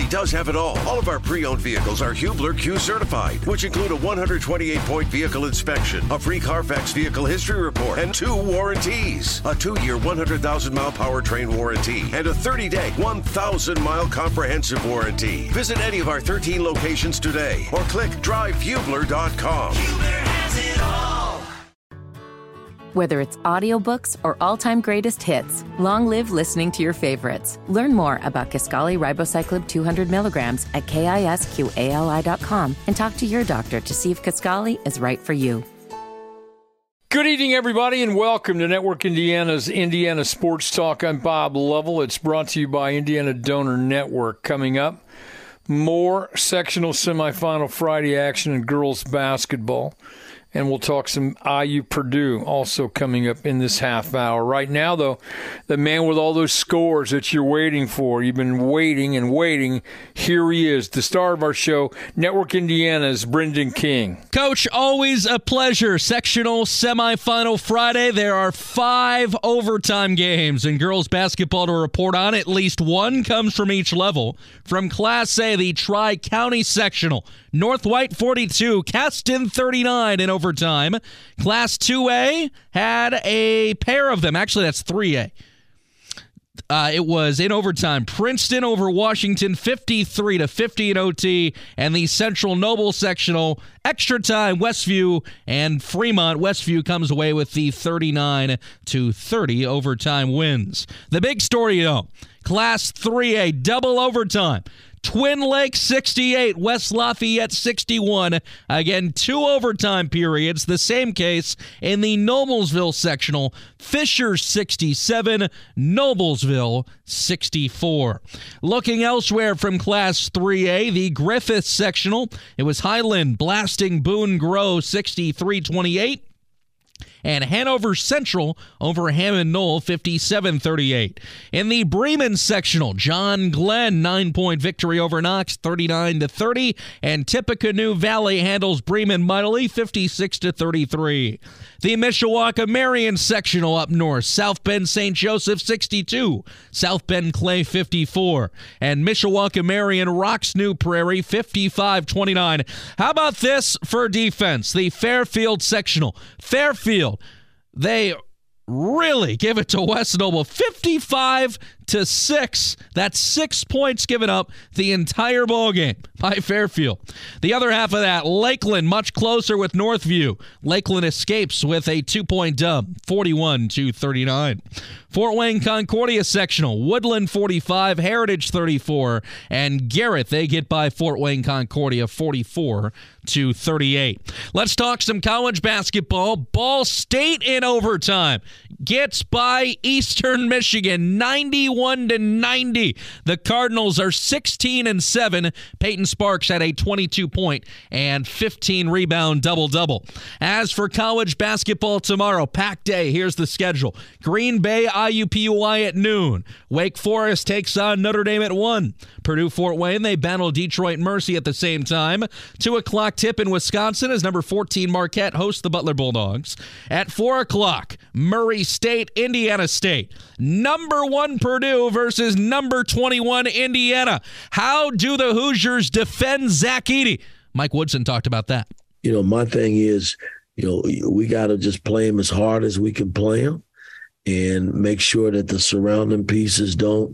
does have it all. All of our pre-owned vehicles are Hubler Q certified, which include a 128-point vehicle inspection, a free Carfax vehicle history report, and 2 warranties. A 2-year, 100,000-mile powertrain warranty, and a 30-day, 1,000-mile comprehensive warranty. Visit any of our 13 locations today, or click drivehubler.com. Hubler has it all. Whether it's audiobooks or all-time greatest hits, long live listening to your favorites. Learn more about Kisqali Ribociclib 200 milligrams at KISQALI.com and talk to your doctor to see if Kisqali is right for you. Good evening, everybody, and welcome to Network Indiana's Indiana Sports Talk. I'm Bob Lovell. It's brought to you by Indiana Donor Network. Coming up, more sectional semifinal Friday action in girls basketball. And we'll talk some IU Purdue also coming up in this half hour. Right now, though, the man with all those scores that you're waiting for, you've been waiting and waiting, here he is, the star of our show, Network Indiana's Brendan King. Coach, always a pleasure. Sectional semifinal Friday. There are 5 overtime games in girls basketball to report on. At least one comes from each level. From Class A, the Tri-County Sectional. North White 42, Caston 39 in overtime. Class 2A had a pair of them. Actually, that's 3A. It was in overtime. Princeton over Washington 53-50 in OT. And the Central Noble Sectional, extra time, Westview and Fremont. Westview comes away with the 39-30 overtime wins. The big story, though, Class 3A, double overtime. Twin Lakes 68, West Lafayette 61. Again, 2 overtime periods. The same case in the Noblesville sectional. Fisher 67, Noblesville 64. Looking elsewhere from Class 3A, the Griffith sectional. It was Highland blasting Boone Grove 63-28. And Hanover Central over Hammond Knoll 57-38. In the Bremen sectional, John Glenn 9-point victory over Knox 39-30, and Tippecanoe Valley handles Bremen mightily 56-33. The Mishawaka Marion sectional up north, South Bend St. Joseph 62, South Bend Clay 54, and Mishawaka Marion rocks New Prairie 55-29. How about this for defense? The Fairfield sectional. Fairfield, they really give it to West Noble 55-6. That's 6 points given up the entire ballgame by Fairfield. The other half of that, Lakeland much closer with Northview. Lakeland escapes with a 2-point dub, 41-39. Fort Wayne Concordia sectional, Woodland 45, Heritage 34, and Garrett, they get by Fort Wayne Concordia 44-38. Let's talk some college basketball. Ball State in overtime gets by Eastern Michigan 91-90. The Cardinals are 16-7. Peyton Sparks had a 22-point and 15-rebound double-double. As for college basketball tomorrow, packed day, here's the schedule. Green Bay, IUPUI at noon. Wake Forest takes on Notre Dame at 1. Purdue Fort Wayne, they battle Detroit Mercy at the same time. 2 o'clock tip in Wisconsin as number 14 Marquette hosts the Butler Bulldogs. At 4 o'clock, Murray State, Indiana State. Number 1 Purdue versus number 21 Indiana. How do the Hoosiers defend Zach Edey? Mike Woodson talked about that. You know, my thing is, we got to just play him as hard as we can play him and make sure that the surrounding pieces don't,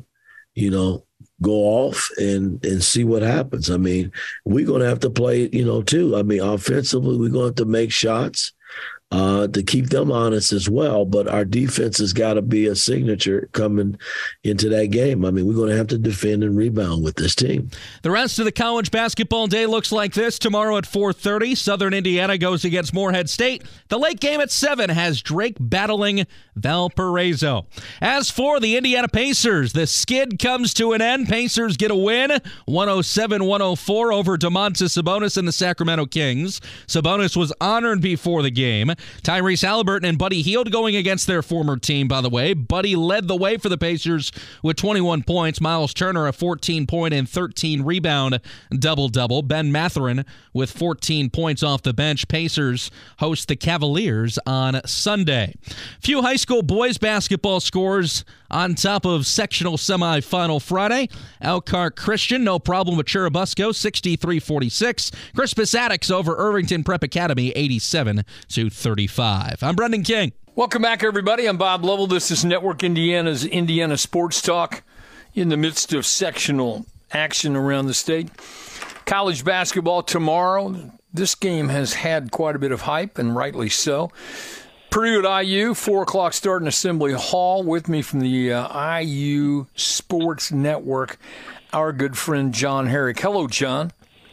go off and see what happens. I mean, we're going to have to play, too. I mean, offensively, we're going to have to make shots to keep them honest as well. But our defense has got to be a signature coming into that game. I mean, we're going to have to defend and rebound with this team. The rest of the college basketball day looks like this. Tomorrow at 4:30, Southern Indiana goes against Morehead State. The late game at 7 has Drake battling Valparaiso. As for the Indiana Pacers, the skid comes to an end. Pacers get a win, 107-104 over Domantas Sabonis and the Sacramento Kings. Sabonis was honored before the game. Tyrese Halliburton and Buddy Hield going against their former team, by the way. Buddy led the way for the Pacers with 21 points. Miles Turner, a 14-point and 13-rebound double-double. Ben Mathurin with 14 points off the bench. Pacers host the Cavaliers on Sunday. Few high school boys basketball scores on top of sectional semifinal Friday. Elkhart Christian, no problem with Churubusco, 63-46. Crispus Attucks over Irvington Prep Academy, 87-35. I'm Brendan King. Welcome back, everybody. I'm Bob Lovell. This is Network Indiana's Indiana Sports Talk in the midst of sectional action around the state. College basketball tomorrow. This game has had quite a bit of hype, and rightly so. Purdue at IU, 4 o'clock start in Assembly Hall. With me from the IU Sports Network, our good friend John Herrick. Hello, John.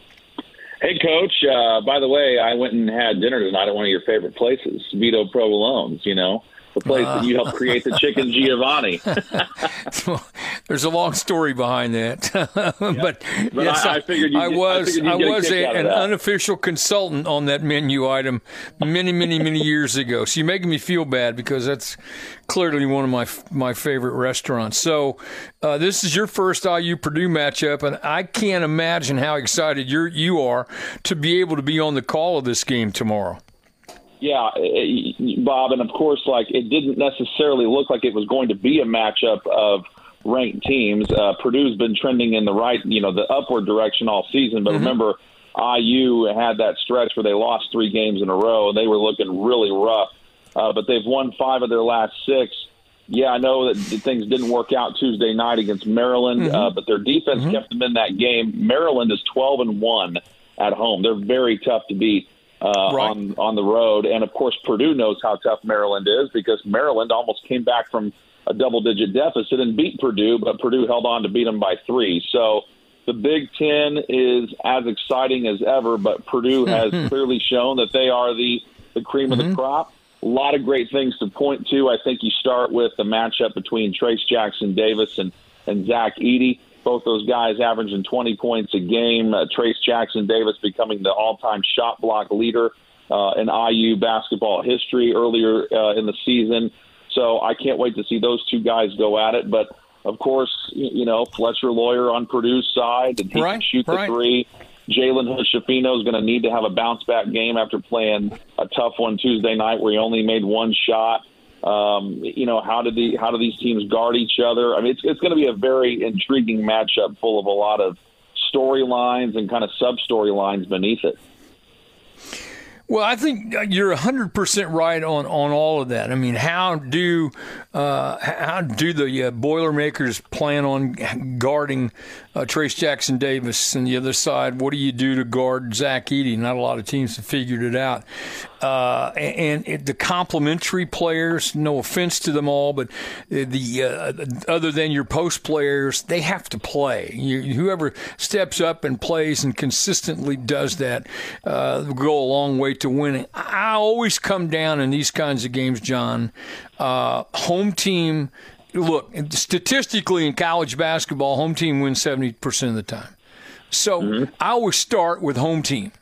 Hey, Coach. By the way, I went and had dinner tonight at one of your favorite places, Vito Provolone's, the place that you helped create the Chicken Giovanni. There's a long story behind that. But yes, I figured I was an unofficial consultant on that menu item many, many, many years ago. So you're making me feel bad because that's clearly one of my favorite restaurants. So this is your first IU Purdue matchup, and I can't imagine how excited you are to be able to be on the call of this game tomorrow. Yeah, Bob, and of course, it didn't necessarily look like it was going to be a matchup of ranked teams. Purdue's been trending in the right, the upward direction all season. But remember, IU had that stretch where they lost 3 games in a row, and they were looking really rough. But they've won 5 of their last 6. Yeah, I know that things didn't work out Tuesday night against Maryland, but their defense kept them in that game. Maryland is 12-1 at home. They're very tough to beat. On the road. And, of course, Purdue knows how tough Maryland is because Maryland almost came back from a double-digit deficit and beat Purdue, but Purdue held on to beat them by 3. So the Big Ten is as exciting as ever, but Purdue has clearly shown that they are the cream of the crop. A lot of great things to point to. I think you start with the matchup between Trace Jackson Davis and Zach Edey. Both those guys averaging 20 points a game. Trace Jackson Davis becoming the all-time shot block leader in IU basketball history earlier in the season. So I can't wait to see those two guys go at it. But, of course, Fletcher Lawyer on Purdue's side, and he can shoot the 3. Jalen Hood-Schifino is going to need to have a bounce-back game after playing a tough one Tuesday night where he only made 1 shot. How do these teams guard each other? I mean, it's going to be a very intriguing matchup full of a lot of storylines and kind of sub-storylines beneath it. Well, I think you're 100% right on all of that. I mean, how do the Boilermakers plan on guarding Trace Jackson Davis? And the other side, what do you do to guard Zach Edey? Not a lot of teams have figured it out. The complementary players, no offense to them all, but other than your post players, they have to play. Whoever steps up and plays and consistently does that will go a long way to winning. I always come down in these kinds of games, John. Home team, look, statistically in college basketball, home team wins 70% of the time. So I always start with home team.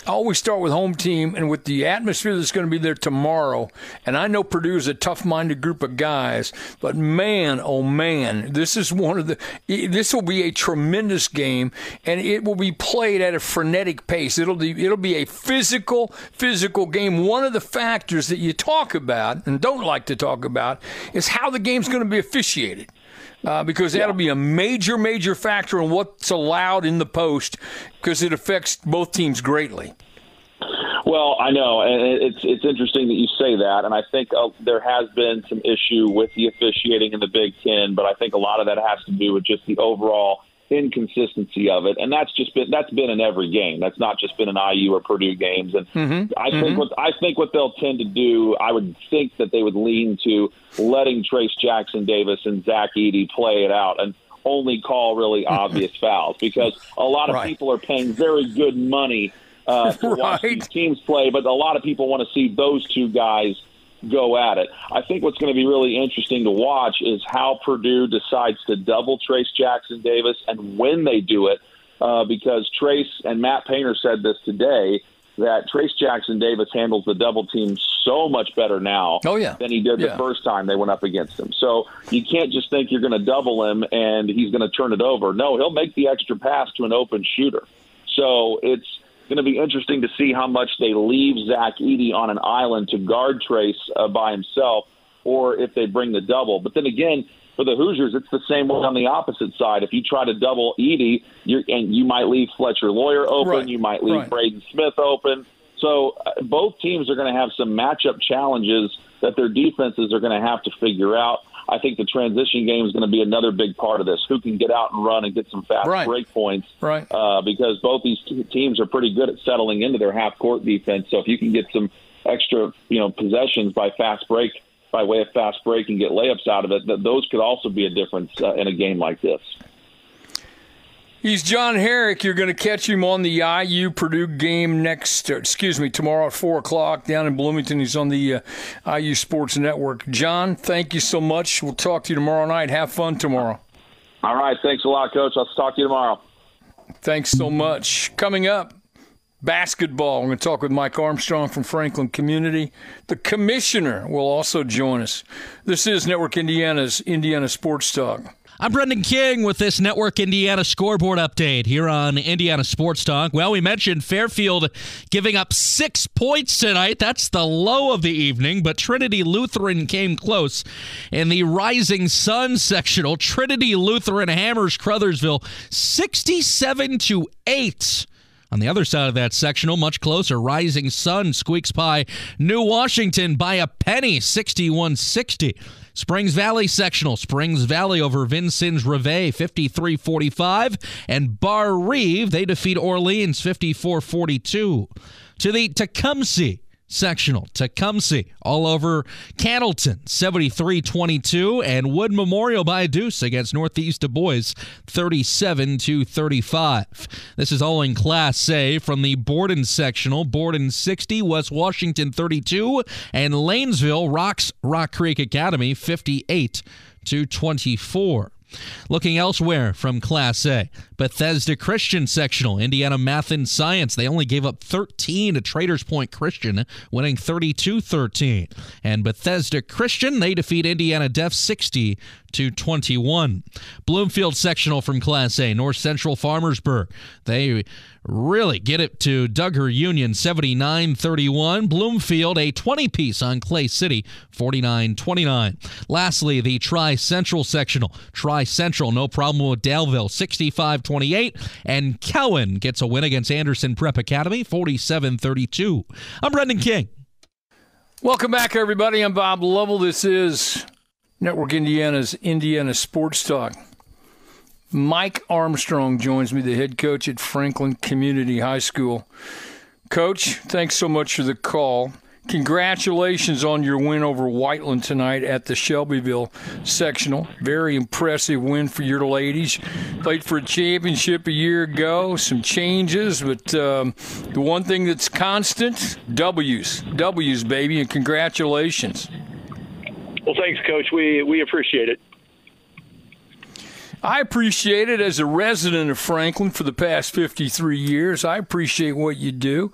And with the atmosphere that's going to be there tomorrow, and I know Purdue is a tough-minded group of guys, but man, oh man, this will be a tremendous game, and it will be played at a frenetic pace. It'll be a physical game. One of the factors that you talk about and don't like to talk about is how the game's going to be officiated. Because that'll be a major, major factor in what's allowed in the post because it affects both teams greatly. Well, I know, and it's interesting that you say that, and I think there has been some issue with the officiating in the Big Ten, but I think a lot of that has to do with just the overall inconsistency of it, and that's been in every game. That's not just been in IU or Purdue games. And I think what they'll tend to do, I would think that they would lean to letting Trace Jackson Davis and Zach Edey play it out and only call really obvious fouls, because a lot of people are paying very good money to watch these teams play, but a lot of people want to see those two guys go at it. I think what's going to be really interesting to watch is how Purdue decides to double Trace Jackson Davis and when they do it, because Trace and Matt Painter said this today. that Trace Jackson Davis handles the double team so much better now than he did the first time they went up against him. So you can't just think you're going to double him and he's going to turn it over. No, he'll make the extra pass to an open shooter. So it's going to be interesting to see how much they leave Zach Edey on an island to guard Trace by himself, or if they bring the double. But then again, for the Hoosiers, it's the same way on the opposite side. If you try to double Edey, you might leave Fletcher Lawyer open, you might leave Braden Smith open. So both teams are going to have some matchup challenges that their defenses are going to have to figure out. I think the transition game is going to be another big part of this. Who can get out and run and get some fast break points? Because both these teams are pretty good at settling into their half-court defense. So if you can get some extra, possessions by way of fast break and get layups out of it, those could also be a difference in a game like this. He's John Herrick. You're going to catch him on the IU-Purdue game tomorrow at 4 o'clock down in Bloomington. He's on the IU Sports Network. John, thank you so much. We'll talk to you tomorrow night. Have fun tomorrow. All right. Thanks a lot, Coach. I'll talk to you tomorrow. Thanks so much. Coming up, basketball. We're going to talk with Mike Armstrong from Franklin Community. The commissioner will also join us. This is Network Indiana's Indiana Sports Talk. I'm Brendan King with this Network Indiana scoreboard update here on Indiana Sports Talk. Well, we mentioned Fairfield giving up 6 points tonight. That's the low of the evening, but Trinity Lutheran came close. In the Rising Sun sectional, Trinity Lutheran hammers Crothersville 67-8. On the other side of that sectional, much closer, Rising Sun squeaks by New Washington by a penny, 61-60. Springs Valley sectional, Springs Valley over Vincennes-Reveille, 53-45. And Bar Reeve, they defeat Orleans, 54-42. To the Tecumseh sectional, Tecumseh all over Cannleton, 73-22. And Wood Memorial by a deuce against Northeast Du Bois, 37-35. This is all in Class A. From the Borden sectional, Borden 60, West Washington 32, and Lanesville rocks Rock Creek Academy 58-24. Looking elsewhere from Class A, Bethesda Christian sectional, Indiana Math and Science. They only gave up 13 to Traders Point Christian, winning 32-13. And Bethesda Christian, they defeat Indiana Deaf 60-21. Bloomfield sectional from Class A, North Central Farmersburg. They really get it to Duggar Union, 79-31. Bloomfield, a 20-piece on Clay City, 49-29. Lastly, the Tri-Central sectional. Tri-Central, no problem with Daleville, 65-28. And Cowan gets a win against Anderson Prep Academy, 47-32. I'm Brendan King. Welcome back, everybody. I'm Bob Lovell. This is Network Indiana's Indiana Sports Talk. Mike Armstrong joins me, the head coach at Franklin Community High School. Coach, thanks so much for the call. Congratulations on your win over Whiteland tonight at the Shelbyville sectional. Very impressive win for your ladies. Played for a championship a year ago. Some changes, but the one thing that's constant, W's, baby, and congratulations. Well, thanks, Coach. We appreciate it. I appreciate it as a resident of Franklin for the past 53 years. I appreciate what you do.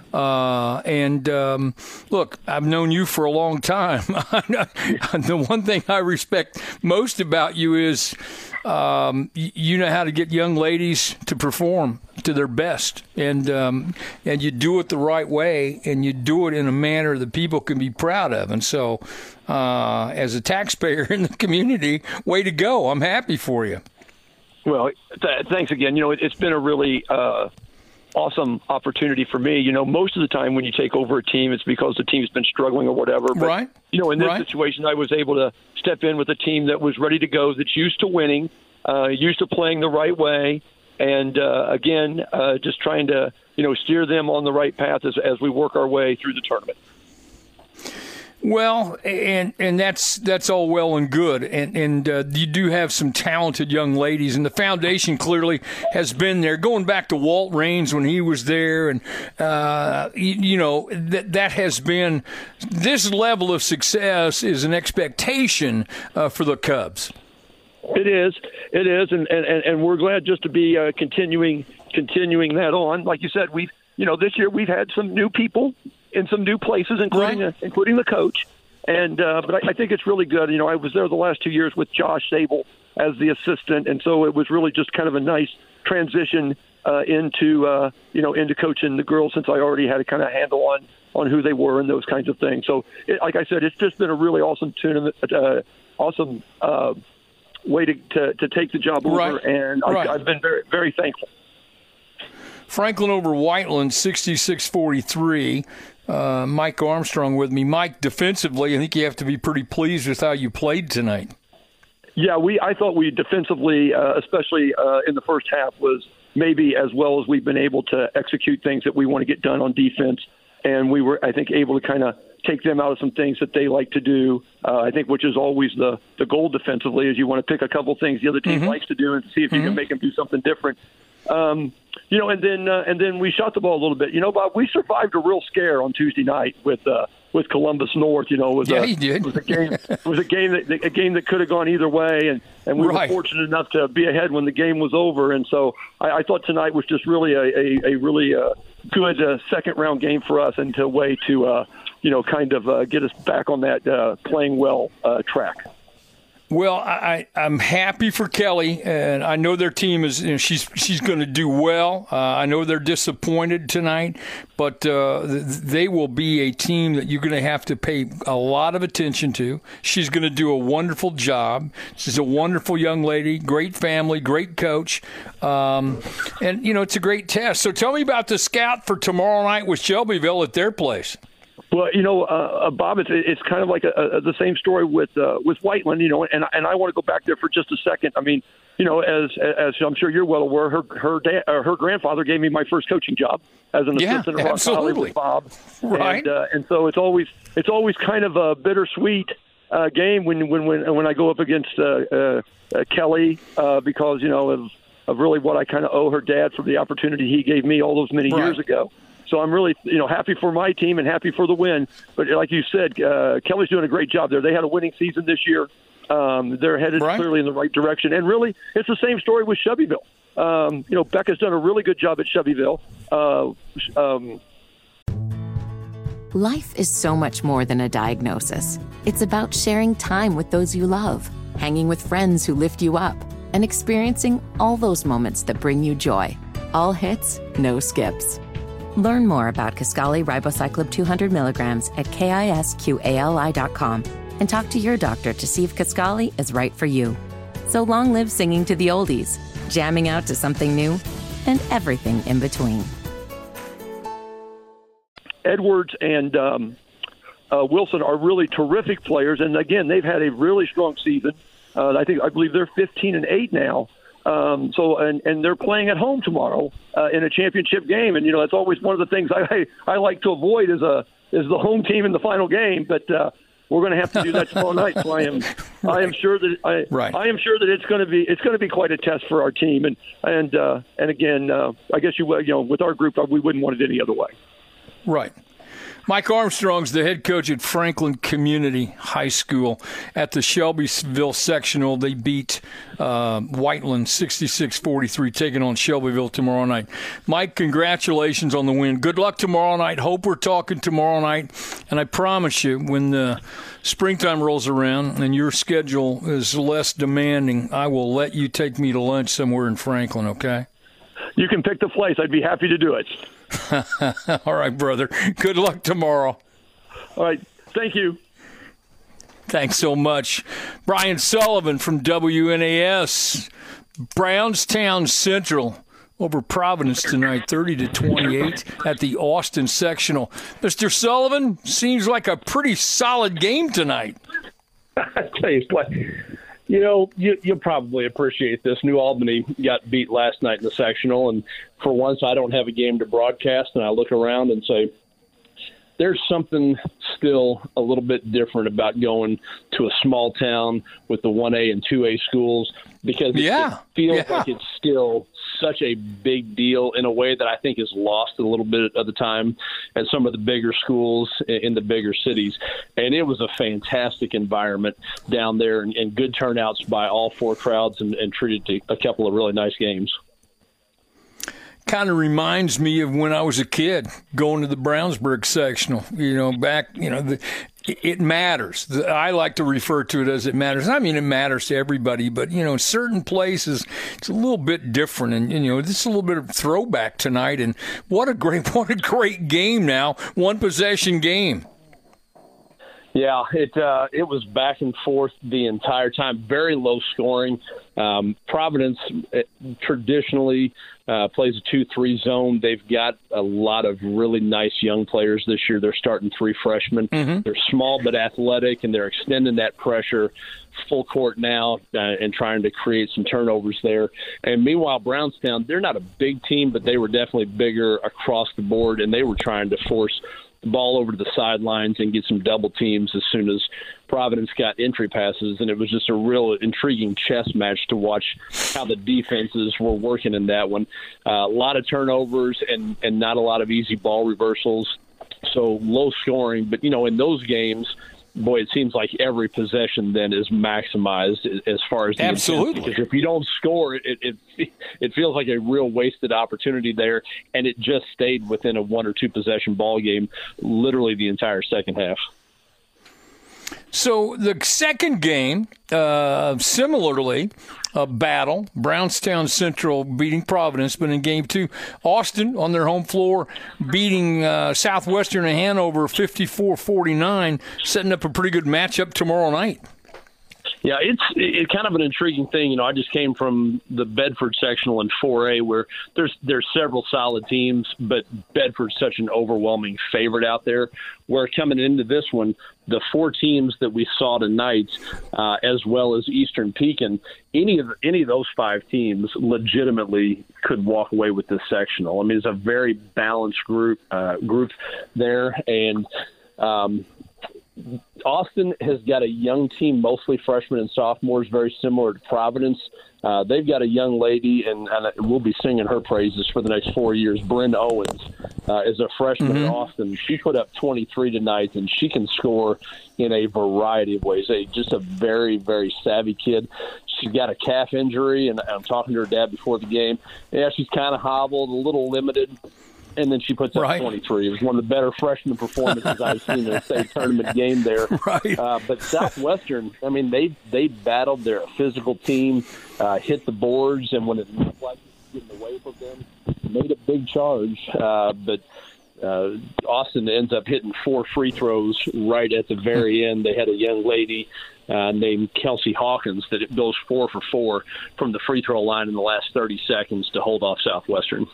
Look, I've known you for a long time. The one thing I respect most about you is you know how to get young ladies to perform to their best, and you do it the right way, and you do it in a manner that people can be proud of. And so, as a taxpayer in the community, way to go! I'm happy for you. Well, thanks again. It's been a really awesome opportunity for me. Most of the time when you take over a team, it's because the team's been struggling or whatever. But, right. In this situation, I was able to step in with a team that was ready to go, that's used to winning, used to playing the right way, and just trying to steer them on the right path as we work our way through the tournament. Well, and that's all well and good, and you do have some talented young ladies, and the foundation clearly has been there, going back to Walt Raines when he was there, and that has been, this level of success is an expectation for the Cubs. It is, and we're glad just to be continuing that on. Like you said, we've this year we've had some new people in some new places, including the coach. And but I think it's really good. I was there the last 2 years with Josh Sable as the assistant, and so it was really just kind of a nice transition into coaching the girls, since I already had a kind of handle on who they were and those kinds of things. So, like I said, it's just been a really awesome tournament, awesome way to take the job over, and I've been very, very thankful. Franklin over Whiteland, 66-43. Mike Armstrong with me. Mike, defensively, I think you have to be pretty pleased with how you played tonight. Yeah, I thought we defensively, especially in the first half, was maybe as well as we've been able to execute things that we want to get done on defense. And we were, I think, able to kind of take them out of some things that they like to do. I think, which is always the goal defensively, is you want to pick a couple things the other team likes to do and see if you can make them do something different. And then we shot the ball a little bit. Bob, we survived a real scare on Tuesday night with Columbus North. It was he did. It was a game that could have gone either way, and we were fortunate enough to be ahead when the game was over. And so I thought tonight was just really a really good second round game for us, and a way to get us back on that playing well track. Well, I'm happy for Kelly, and I know their team is. She's going to do well. I know they're disappointed tonight, but they will be a team that you're going to have to pay a lot of attention to. She's going to do a wonderful job. She's a wonderful young lady, great family, great coach, and it's a great test. So tell me about the scout for tomorrow night with Shelbyville at their place. Well, Bob, it's kind of like the same story with Whiteland, and I want to go back there for just a second. I mean, as I'm sure you're well aware, her grandfather gave me my first coaching job as an assistant at Rock College with Bob. Right. And so it's always kind of a bittersweet game when I go up against Kelly because of really what I kind of owe her dad for the opportunity he gave me all those many years ago. So I'm really, happy for my team and happy for the win. But like you said, Kelly's doing a great job there. They had a winning season this year. They're headed clearly in the right direction. And really, it's the same story with Shelbyville. Becca's done a really good job at Shelbyville. Life is so much more than a diagnosis. It's about sharing time with those you love, hanging with friends who lift you up, and experiencing all those moments that bring you joy. All hits, no skips. Learn more about Kisqali Ribociclib 200 milligrams at KISQALI.com and talk to your doctor to see if Kisqali is right for you. So long live singing to the oldies, jamming out to something new, and everything in between. Edwards and Wilson are really terrific players, and again, they've had a really strong season. I believe they're 15-8 now. And they're playing at home tomorrow in a championship game, and that's always one of the things I like to avoid is the home team in the final game. But we're going to have to do that tomorrow night. So I am sure that I am sure that it's going to be quite a test for our team. And again, I guess with our group we wouldn't want it any other way. Right. Mike Armstrong's the head coach at Franklin Community High School. At the Shelbyville sectional, they beat Whiteland 66-43, taking on Shelbyville tomorrow night. Mike, congratulations on the win. Good luck tomorrow night. Hope we're talking tomorrow night. And I promise you, when the springtime rolls around and your schedule is less demanding, I will let you take me to lunch somewhere in Franklin, okay? You can pick the place. I'd be happy to do it. All right, brother. Good luck tomorrow. All right. Thank you. Thanks so much. Brian Sullivan from WNAS. Brownstown Central over Providence tonight, 30-28 at the Austin sectional. Mr. Sullivan, seems like a pretty solid game tonight. I tell you what, you'll probably appreciate this. New Albany got beat last night in the sectional, and for once I don't have a game to broadcast, and I look around and say, there's something still a little bit different about going to a small town with the 1A and 2A schools, because it feels like it's still such a big deal in a way that I think is lost a little bit of the time at some of the bigger schools in the bigger cities. And it was a fantastic environment down there, and good turnouts by all four crowds, and treated to a couple of really nice games. kind of reminds me of when I was a kid going to the Brownsburg sectional. It matters. I like to refer to it as it matters. I mean, it matters to everybody, but, in certain places, it's a little bit different. And, this is a little bit of throwback tonight. And what a great game now. One possession game. Yeah, it was back and forth the entire time. Very low scoring. Providence traditionally plays a 2-3 zone. They've got a lot of really nice young players this year. They're starting 3 freshmen. Mm-hmm. They're small but athletic, and they're extending that pressure full court now and trying to create some turnovers there. And meanwhile, Brownstown, they're not a big team, but they were definitely bigger across the board, and they were trying to force the ball over to the sidelines and get some double teams as soon as Providence got entry passes. And it was just a real intriguing chess match to watch how the defenses were working in that one. A lot of turnovers and not a lot of easy ball reversals. So low scoring. But, in those games, boy, it seems like every possession then is maximized as far as the absolutely. Because if you don't score, it feels like a real wasted opportunity there, and it just stayed within a 1 or 2 possession ball game literally the entire second half. So the second game, similarly, a battle. Brownstown Central beating Providence, but in Game 2, Austin on their home floor beating Southwestern and Hanover 54-49, setting up a pretty good matchup tomorrow night. Yeah, it's kind of an intriguing thing. I just came from the Bedford sectional in 4A where there's several solid teams, but Bedford's such an overwhelming favorite out there. Where coming into this one, the 4 teams that we saw tonight, as well as Eastern Pekin, any of those 5 teams legitimately could walk away with this sectional. I mean, it's a very balanced group there, and Austin has got a young team, mostly freshmen and sophomores, very similar to Providence. They've got a young lady, and we'll be singing her praises for the next 4 years. Bryn Owens is a freshman in Austin. She put up 23 tonight, and she can score in a variety of ways. Just a very, very savvy kid. She's got a calf injury, and I'm talking to her dad before the game. Yeah, she's kind of hobbled, a little limited. And then she puts up 23. It was one of the better freshman performances I've seen in a state tournament game there. Right. But Southwestern, I mean, they battled. They're a physical team, hit the boards, and when it looked like it was getting away from them, made a big charge. But Austin ends up hitting 4 free throws right at the very end. They had a young lady named Kelsey Hawkins that goes 4 for 4 from the free throw line in the last 30 seconds to hold off Southwestern.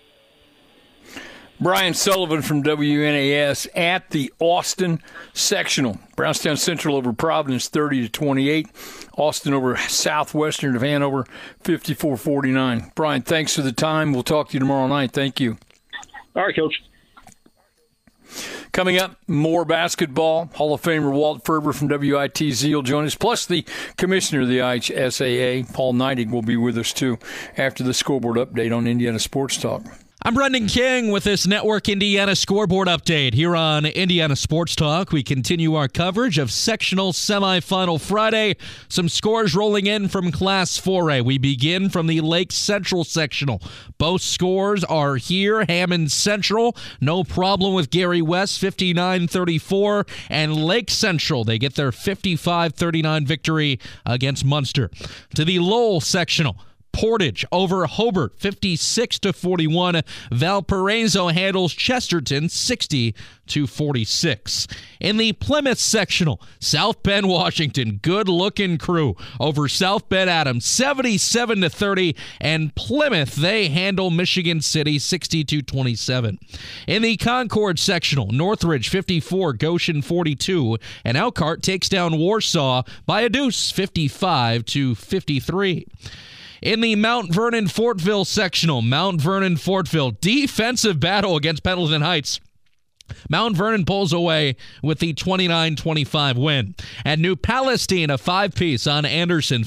Brian Sullivan from WNAS at the Austin sectional. Brownstown Central over Providence 30-28. Austin over Southwestern of Hanover 54-49. Brian, thanks for the time. We'll talk to you tomorrow night. Thank you. All right, Coach. Coming up, more basketball. Hall of Famer Walt Ferber from WITZ will join us, plus the commissioner of the IHSAA, Paul Neidig, will be with us, too, after the scoreboard update on Indiana Sports Talk. I'm Brendan King with this Network Indiana scoreboard update here on Indiana Sports Talk. We continue our coverage of sectional semifinal Friday. Some scores rolling in from Class 4A. We begin from the Lake Central sectional. Both scores are here. Hammond Central, no problem with Gary West, 59-34. And Lake Central, they get their 55-39 victory against Munster. To the Lowell sectional. Portage over Hobart, 56-41. Valparaiso handles Chesterton, 60-46. In the Plymouth sectional, South Bend, Washington, good-looking crew over South Bend Adams, 77-30. And Plymouth, they handle Michigan City, 60-27. In the Concord sectional, Northridge, 54, Goshen, 42. And Elkhart takes down Warsaw by a deuce, 55-53. In the Mount Vernon-Fortville sectional, Mount Vernon-Fortville, defensive battle against Pendleton Heights. Mount Vernon pulls away with the 29-25 win. And New Palestine, a 5-piece on Anderson,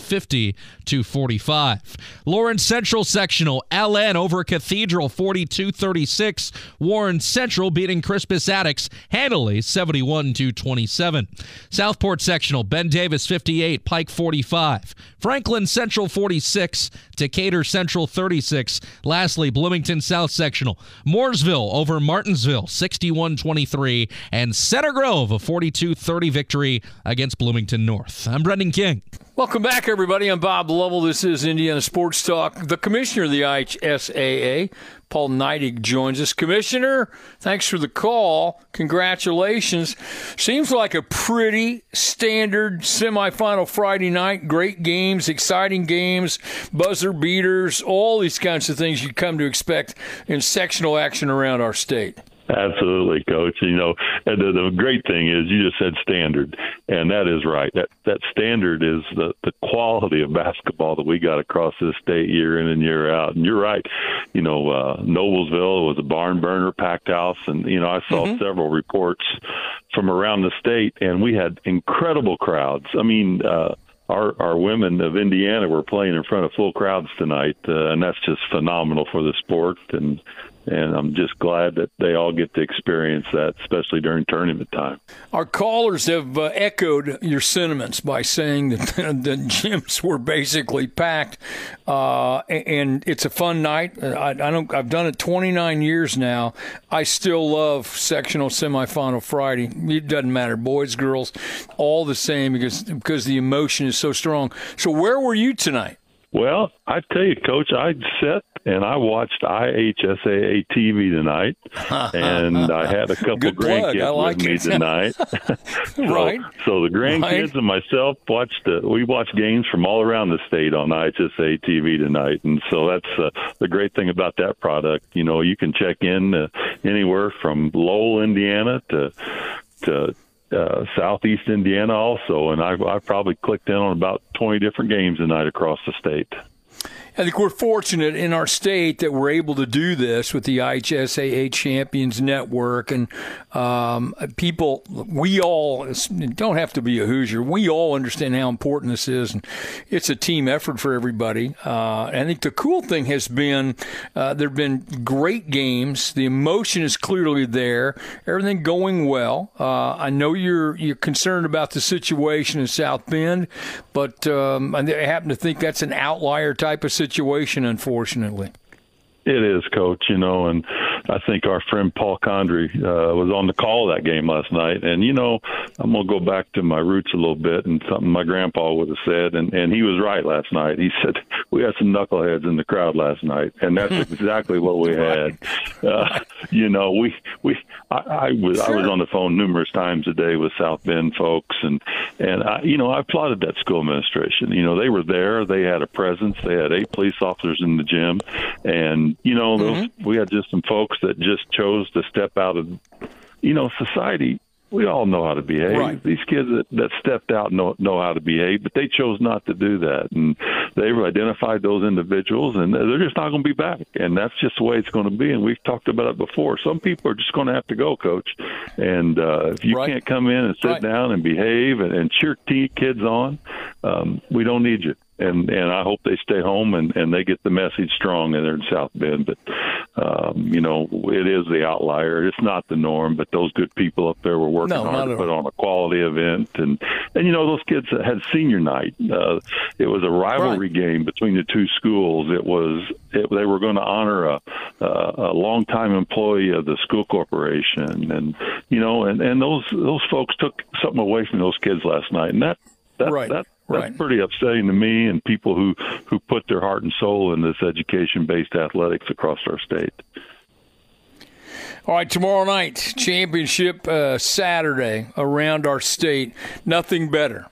50-45. Lawrence Central sectional, LN over Cathedral, 42-36. Warren Central beating Crispus Attucks handily, 71-27. Southport sectional, Ben Davis, 58, Pike, 45. Franklin Central, 46, Decatur Central, 36. Lastly, Bloomington South sectional, Mooresville over Martinsville, 61-23, and Cedar Grove, a 42-30 victory against Bloomington North. I'm Brendan King. Welcome back, everybody. I'm Bob Lovell. This is Indiana Sports Talk. The commissioner of the IHSAA, Paul Neidig, joins us. Commissioner, thanks for the call. Congratulations. Seems like a pretty standard semifinal Friday night. Great games, exciting games, buzzer beaters, all these kinds of things you come to expect in sectional action around our state. Absolutely, Coach. And the great thing is you just said standard, and that is right. That standard is the quality of basketball that we got across this state year in and year out. And you're right. Noblesville was a barn burner, packed house, and I saw several reports from around the state, and we had incredible crowds. I mean, our women of Indiana were playing in front of full crowds tonight, and that's just phenomenal for the sport. And I'm just glad that they all get to experience that, especially during tournament time. Our callers have echoed your sentiments by saying that the gyms were basically packed, and it's a fun night. I've done it 29 years now. I still love sectional semifinal Friday. It doesn't matter, boys, girls, all the same because the emotion is so strong. So where were you tonight? Well, I tell you, Coach, I sat and I watched IHSAA TV tonight, and I had a couple of grandkids with me tonight. Right. So the grandkids and myself we watched games from all around the state on IHSAA TV tonight, and so that's the great thing about that product. You can check in anywhere from Lowell, Indiana to Southeast Indiana also, and I probably clicked in on about 20 different games tonight across the state. I think we're fortunate in our state that we're able to do this with the IHSAA Champions Network. And people, we all don't have to be a Hoosier. We all understand how important this is. And it's a team effort for everybody. I think the cool thing has been there have been great games. The emotion is clearly there. Everything going well. I know you're concerned about the situation in South Bend, but I happen to think that's an outlier type of situation, unfortunately. It is, Coach, and I think our friend Paul Condry was on the call of that game last night. And, I'm going to go back to my roots a little bit and something my grandpa would have said. And he was right last night. He said, we had some knuckleheads in the crowd last night. And that's exactly what we had. I was on the phone numerous times a day with South Bend folks. And I applauded that school administration. They were there. They had a presence. They had 8 police officers in the gym. And, we had just some folks that just chose to step out of, society. We all know how to behave. Right. These kids that stepped out know how to behave, but they chose not to do that. And they've identified those individuals, and they're just not going to be back. And that's just the way it's going to be. And we've talked about it before. Some people are just going to have to go, Coach. And if you can't come in and sit down and behave and cheer kids on, we don't need you. And I hope they stay home and they get the message strong there in South Bend. But, it is the outlier. It's not the norm, but those good people up there were working hard to put on a quality event. And those kids had senior night. It was a rivalry game between the two schools. They were going to honor a longtime employee of the school corporation. And those folks took something away from those kids last night. And that's pretty upsetting to me and people who put their heart and soul in this education-based athletics across our state. All right, tomorrow night, championship Saturday around our state. Nothing better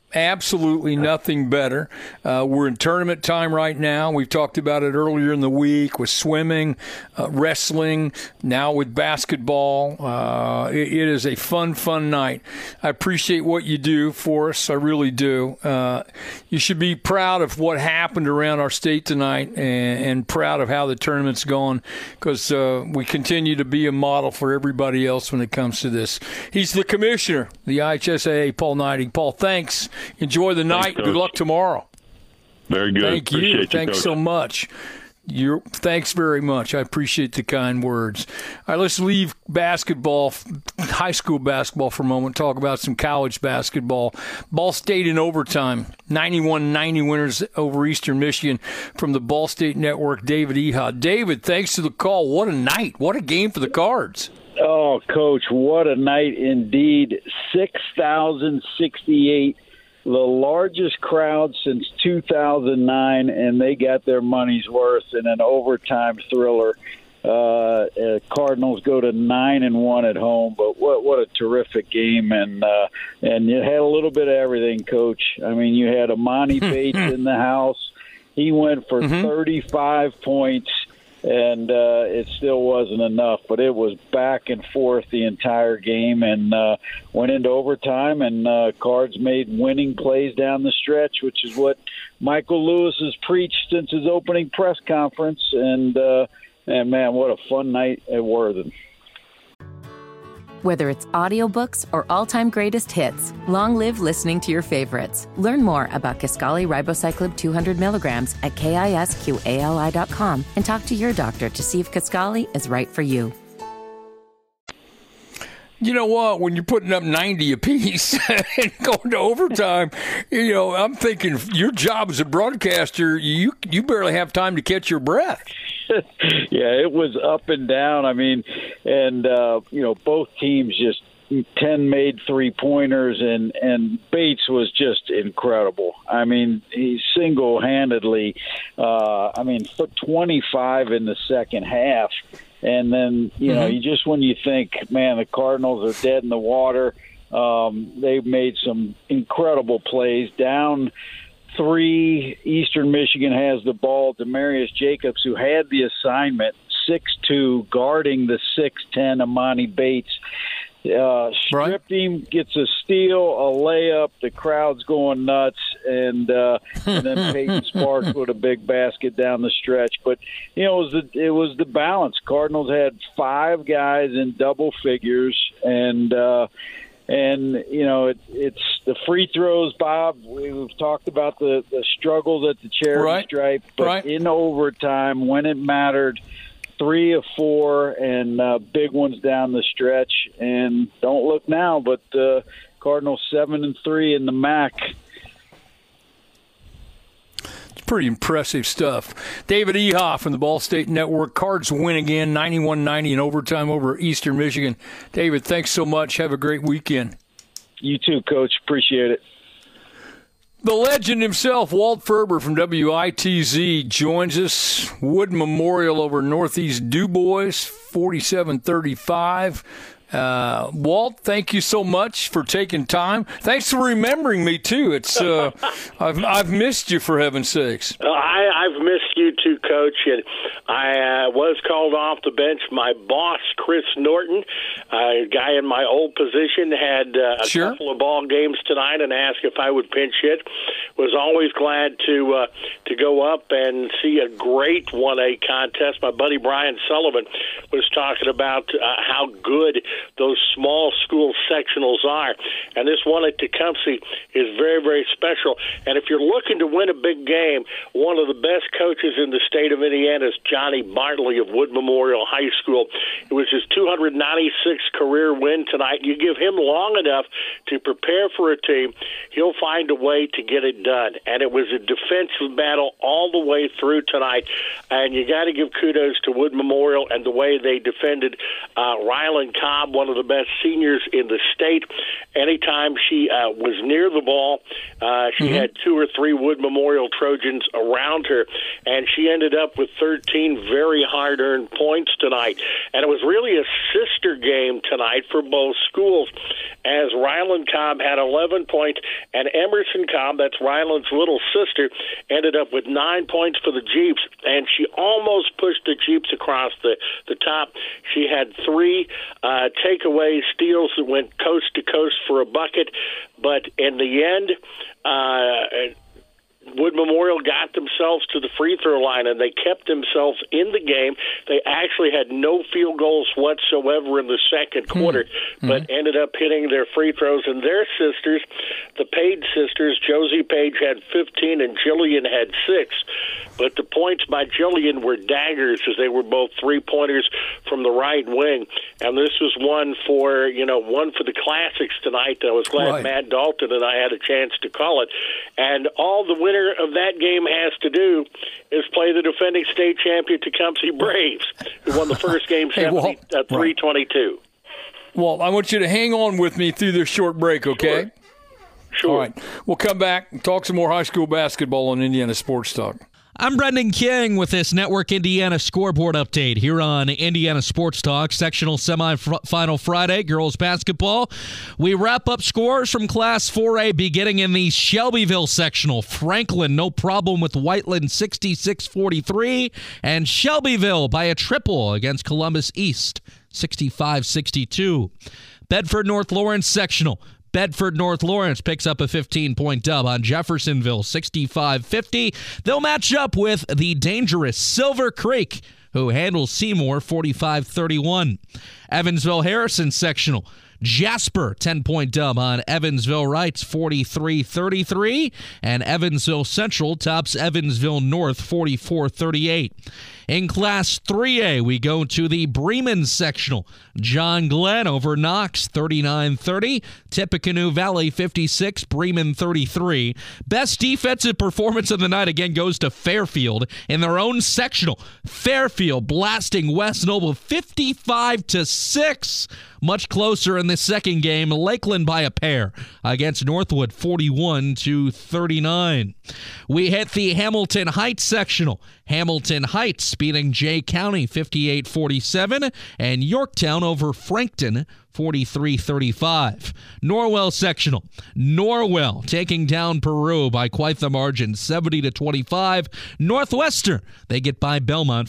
Absolutely nothing better. We're in tournament time right now. We've talked about it earlier in the week with swimming, wrestling, now with basketball. It is a fun night. I appreciate what you do for us. I really do. You should be proud of what happened around our state tonight and proud of how the tournament's gone, because we continue to be a model for everybody else when it comes to this. He's the commissioner, the IHSAA, Paul Neidig. Paul, thanks. Enjoy the night. Thanks, good luck tomorrow. Very good. Thank you. Appreciate you, Thanks Coach. so much. Thanks very much. I appreciate the kind words. All right, let's leave basketball, high school basketball for a moment, talk about some college basketball. Ball State in overtime, 91-90 winners over Eastern Michigan from the Ball State Network, David Eha. David, thanks to the call. What a night. What a game for the Cards. Oh, Coach, what a night indeed. 6,068, the largest crowd since 2009, and they got their money's worth in an overtime thriller. Cardinals go to 9-1 at home, but what a terrific game, and you had a little bit of everything, Coach. I mean, you had Amani Bates in the house. He went for 35 points. And it still wasn't enough, but it was back and forth the entire game, and went into overtime, and Cards made winning plays down the stretch, which is what Michael Lewis has preached since his opening press conference. And man, what a fun night at Worthen. Whether it's audiobooks or all-time greatest hits, long live listening to your favorites. Learn more about Kisqali Ribociclib 200 milligrams at KISQALI.com and talk to your doctor to see if Kisqali is right for you. You know what? When you're putting up 90 apiece and going to overtime, I'm thinking your job as a broadcaster, you barely have time to catch your breath. Yeah, it was up and down. I mean, and both teams just 10 made three-pointers, and Bates was just incredible. I mean, he single-handedly, put 25 in the second half. And then, you just when you think, man, the Cardinals are dead in the water, they've made some incredible plays. Down 3, Eastern Michigan has the ball. Demarius Jacobs, who had the assignment, 6'2", guarding the 6'10", Amani Bates, stripped him, gets a steal, a layup, the crowd's going nuts, and then Peyton Sparks with a big basket down the stretch. But it was the balance. Cardinals had 5 guys in double figures, and it's the free throws, Bob. We've talked about the struggles at the charity stripe, but in overtime when it mattered, 3 of 4, and big ones down the stretch. And don't look now, but Cardinals 7-3 in the MAC. It's pretty impressive stuff. David Eha from the Ball State Network. Cards win again, 91-90 in overtime over Eastern Michigan. David, thanks so much. Have a great weekend. You too, Coach. Appreciate it. The legend himself, Walt Ferber from WITZ, joins us. Wood Memorial over Northeast DuBois, 47-35. Walt, thank you so much for taking time. Thanks for remembering me too. It's I've missed you, for heaven's sakes. I've missed you too, Coach. And I was called off the bench. My boss, Chris Norton, a guy in my old position, had a couple of ball games tonight and asked if I would pinch hit. Was always glad to go up and see a great 1A contest. My buddy Brian Sullivan was talking about how good those small school sectionals are. And this one at Tecumseh is very, very special. And if you're looking to win a big game, one of the best coaches in the state of Indiana is Johnny Bartley of Wood Memorial High School. It was his 296th career win tonight. You give him long enough to prepare for a team, he'll find a way to get it done. And it was a defensive battle all the way through tonight. And you got to give kudos to Wood Memorial and the way they defended Rylan Cobb, one of the best seniors in the state. Anytime she was near the ball, she had 2 or 3 Wood Memorial Trojans around her. And and she ended up with 13 very hard-earned points tonight. And it was really a sister game tonight for both schools, as Ryland Cobb had 11 points, and Emerson Cobb, that's Ryland's little sister, ended up with 9 points for the Jeeps, and she almost pushed the Jeeps across the top. She had 3 takeaway steals that went coast to coast for a bucket, but in the end, Wood Memorial got themselves to the free throw line, and they kept themselves in the game. They actually had no field goals whatsoever in the second quarter, but ended up hitting their free throws. And their sisters, the Page sisters, Josie Page had 15 and Jillian had 6. But the points by Jillian were daggers, as they were both three-pointers from the right wing. And this was one for the classics tonight. I was glad Matt Dalton and I had a chance to call it. And all the winner of that game has to do is play the defending state champion Tecumseh Braves, who won the first game 3-22. Well, I want you to hang on with me through this short break, okay? Sure. All right. We'll come back and talk some more high school basketball on Indiana Sports Talk. I'm Brendan King with this Network Indiana scoreboard update here on Indiana Sports Talk, sectional semifinal Friday, girls basketball. We wrap up scores from Class 4A beginning in the Shelbyville sectional. Franklin, no problem with Whiteland, 66-43, and Shelbyville by a triple against Columbus East, 65-62. Bedford North Lawrence sectional. Bedford North Lawrence picks up a 15-point dub on Jeffersonville, 65-50. They'll match up with the dangerous Silver Creek, who handles Seymour, 45-31. Evansville-Harrison sectional. Jasper, 10-point dub on Evansville Rights, 43-33. And Evansville Central tops Evansville North, 44-38. In Class 3A, we go to the Bremen sectional. John Glenn over Knox, 39-30. Tippecanoe Valley, 56. Bremen, 33. Best defensive performance of the night again goes to Fairfield in their own sectional. Fairfield blasting West Noble 55-6. Much closer in the second game, Lakeland by a pair against Northwood, 41-39. We hit the Hamilton Heights sectional. Hamilton Heights beating Jay County 58-47, and Yorktown over Frankton 43-35. Norwell sectional. Norwell taking down Peru by quite the margin, 70-25. Northwestern, they get by Belmont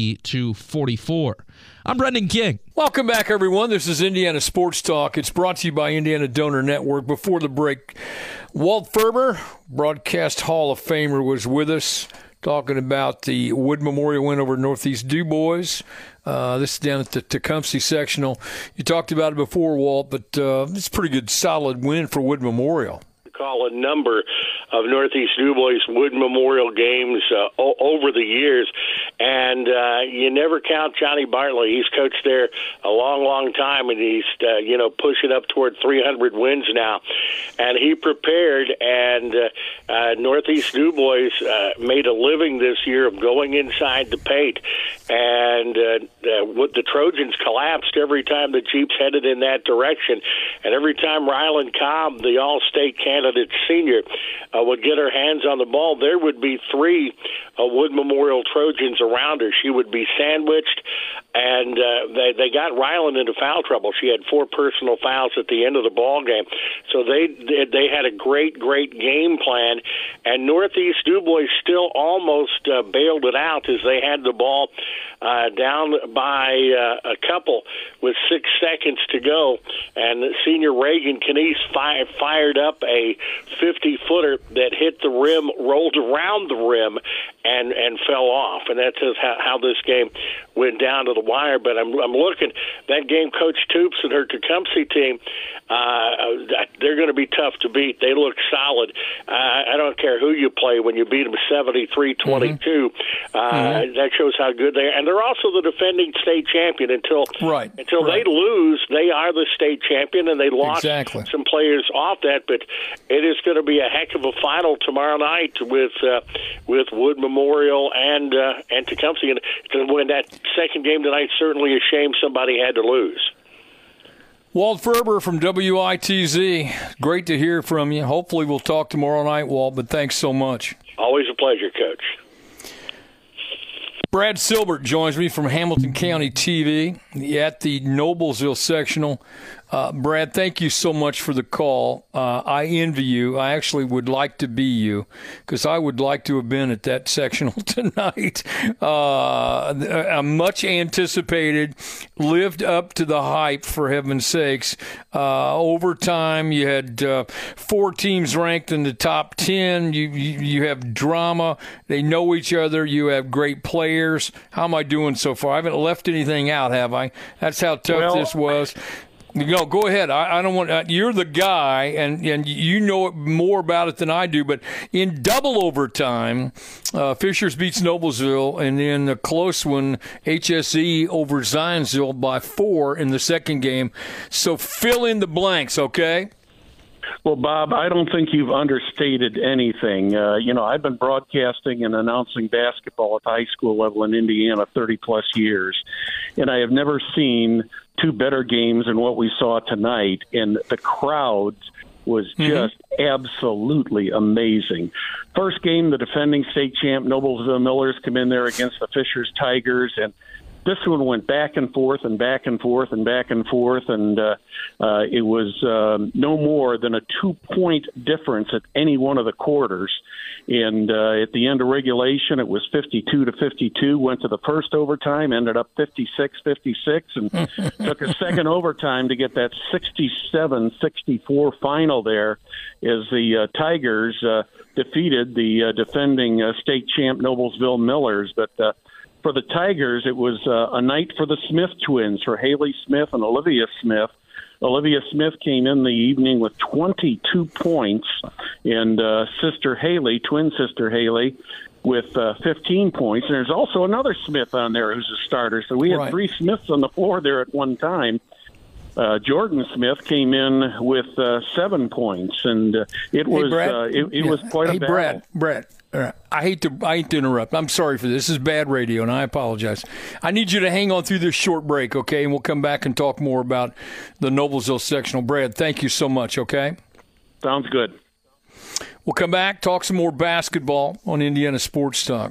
50-44. I'm Brendan King. Welcome back, everyone. This is Indiana Sports Talk. It's brought to you by Indiana Donor Network. Before the break, Walt Ferber, Broadcast Hall of Famer, was with us talking about the Wood Memorial win over Northeast DuBois. This is down at the Tecumseh sectional. You talked about it before, Walt, but it's a pretty good, solid win for Wood Memorial. Call a number of Northeast DuBois Wood Memorial games over the years, and you never count Johnny Bartley. He's coached there a long, long time, and he's pushing up toward 300 wins now. And he prepared, and Northeast DuBois made a living this year of going inside the paint, and the Trojans collapsed every time the Jeeps headed in that direction, and every time Ryland Cobb, the All-State candidate senior, would get her hands on the ball, there would be 3 Wood Memorial Trojans around her. She would be sandwiched, and they got Ryland into foul trouble. She had 4 personal fouls at the end of the ball game. So they had a great game plan, and Northeast DuBois still almost bailed it out as they had the ball down by a couple with 6 seconds to go, and senior Reagan Canese fired up a 50-footer that hit the rim, rolled around the rim, and fell off. And that's how this game went down to the wire. But I'm looking, that game, Coach Toops and her Tecumseh team, they're going to be tough to beat. They look solid. I don't care who you play when you beat them 73-22. That shows how good they are. And they're also the defending state champion until they lose. They are the state champion, and they lost some players off that. But it is going to be a heck of a final tomorrow night with Wood Memorial and Tecumseh. And to win that second game tonight, certainly a shame somebody had to lose. Walt Ferber from WITZ, great to hear from you. Hopefully we'll talk tomorrow night, Walt, but thanks so much. Always a pleasure, Coach. Brad Silbert joins me from Hamilton County TV at the Noblesville sectional. Brad, thank you so much for the call. I envy you. I actually would like to be you because I would like to have been at that sectional tonight. Much anticipated, lived up to the hype, for heaven's sakes. Overtime, you had 4 teams ranked in the top 10. You have drama. They know each other. You have great players. How am I doing so far? I haven't left anything out, have I? That's how tough this was. No, go ahead. I don't want. You're the guy, and you know more about it than I do. But in double overtime, Fishers beats Noblesville, and then a close one, HSE over Zionsville by 4 in the second game. So fill in the blanks, okay? Well, Bob, I don't think you've understated anything. I've been broadcasting and announcing basketball at the high school level in Indiana 30-plus years, and I have never seen 2 better games than what we saw tonight, and the crowd was just absolutely amazing. First game, the defending state champ Noblesville Millers come in there against the Fishers Tigers, and this one went back and forth and back and forth and back and forth, and it was no more than a 2-point difference at any one of the quarters. And at the end of regulation, it was 52-52, went to the first overtime, ended up 56-56, and took a second overtime to get that 67-64 final there as the Tigers defeated the defending state champ Noblesville Millers. But for the Tigers, it was a night for the Smith twins, for Haley Smith and Olivia Smith. Olivia Smith came in the evening with 22 points, and twin sister Haley, with 15 points. And there's also another Smith on there who's a starter. So we had 3 Smiths on the floor there at one time. Jordan Smith came in with 7 points, and it was quite a battle. Brad, I hate to interrupt. I'm sorry for this. This is bad radio, and I apologize. I need you to hang on through this short break, okay? And we'll come back and talk more about the Noblesville sectional. Brad, thank you so much, okay? Sounds good. We'll come back, talk some more basketball on Indiana Sports Talk.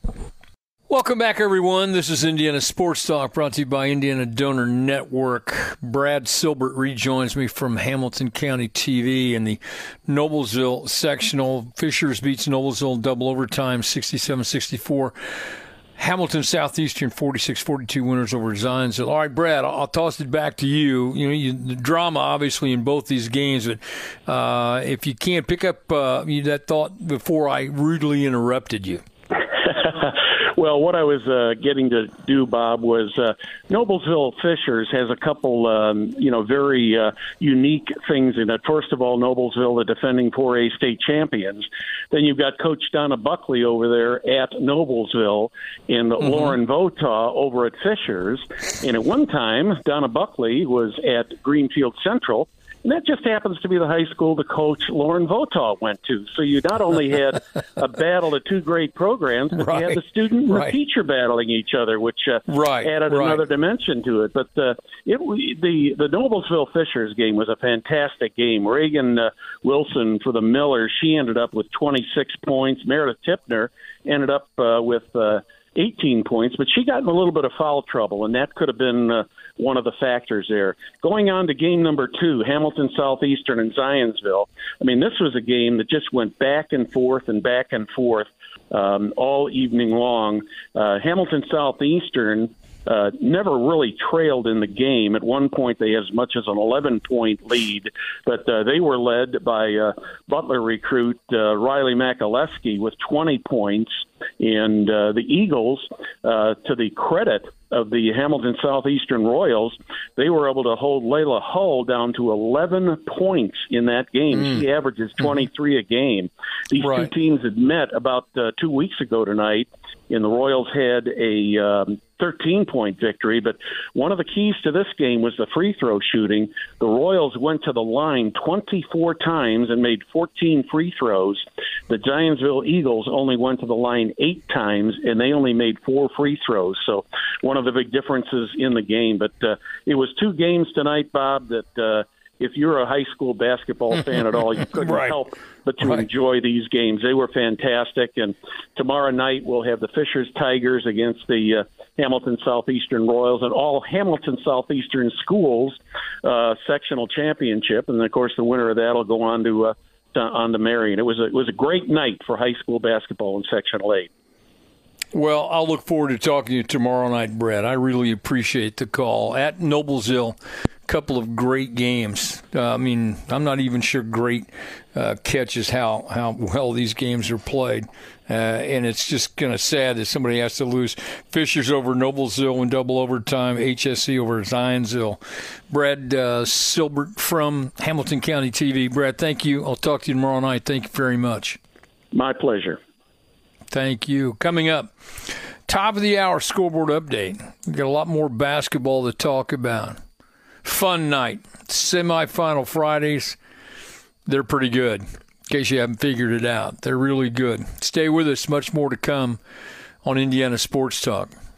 Welcome back, everyone. This is Indiana Sports Talk, brought to you by Indiana Donor Network. Brad Silbert rejoins me from Hamilton County TV in the Noblesville sectional. Fishers beats Noblesville in double overtime, 67-64. Hamilton Southeastern 46-42 winners over Zionsville. All right, Brad, I'll toss it back to you. The drama, obviously, in both these games, but if you can't pick up that thought before I rudely interrupted you. Well, what I was getting to do, Bob, was Noblesville Fishers has a couple, very unique things in it. First of all, Noblesville, the defending 4A state champions. Then you've got Coach Donna Buckley over there at Noblesville and Lauren Votaw over at Fishers. And at one time, Donna Buckley was at Greenfield Central. And that just happens to be the high school the coach Lauren Votaw went to. So you not only had a battle of 2 great programs, but you had the student and the teacher battling each other, which added another dimension to it. But the Noblesville Fishers game was a fantastic game. Reagan Wilson for the Millers, she ended up with 26 points. Meredith Tipner ended up with 18 points, but she got in a little bit of foul trouble, and that could have been one of the factors there. Going on to game number 2, Hamilton Southeastern and Zionsville. I mean, this was a game that just went back and forth all evening long. Hamilton Southeastern never really trailed in the game. At one point, they had as much as an 11-point lead, but they were led by Butler recruit Riley Makaleski with 20 points. And the Eagles, to the credit of the Hamilton Southeastern Royals, they were able to hold Layla Hull down to 11 points in that game. She averages 23 a game. These 2 teams had met about 2 weeks ago tonight, and the Royals had a 13-point victory. But one of the keys to this game was the free throw shooting. The Royals went to the line 24 times and made 14 free throws. The Zionsville Eagles only went to the line 8 times, and they only made 4 free throws. So one of the big differences in the game. But it was 2 games tonight, Bob, that if you're a high school basketball fan at all, you couldn't help but to enjoy these games. They were fantastic. And tomorrow night we'll have the Fishers Tigers against the Hamilton Southeastern Royals, and all Hamilton Southeastern schools sectional championship. And, of course, the winner of that will go on to Marion. It was a great night for high school basketball in Sectional 8. Well, I'll look forward to talking to you tomorrow night, Brett. I really appreciate the call. At Noblesville, couple of great games. I'm not even sure great catches how well these games are played. And it's just kind of sad that somebody has to lose. Fishers over Noblesville in double overtime, HSC over Zionsville. Brad Silbert from Hamilton County TV. Brad, thank you. I'll talk to you tomorrow night. Thank you very much. My pleasure. Thank you. Coming up, top of the hour scoreboard update. We've got a lot more basketball to talk about. Fun night. Semifinal Fridays. They're pretty good, in case you haven't figured it out. They're really good. Stay with us. Much more to come on Indiana Sports Talk.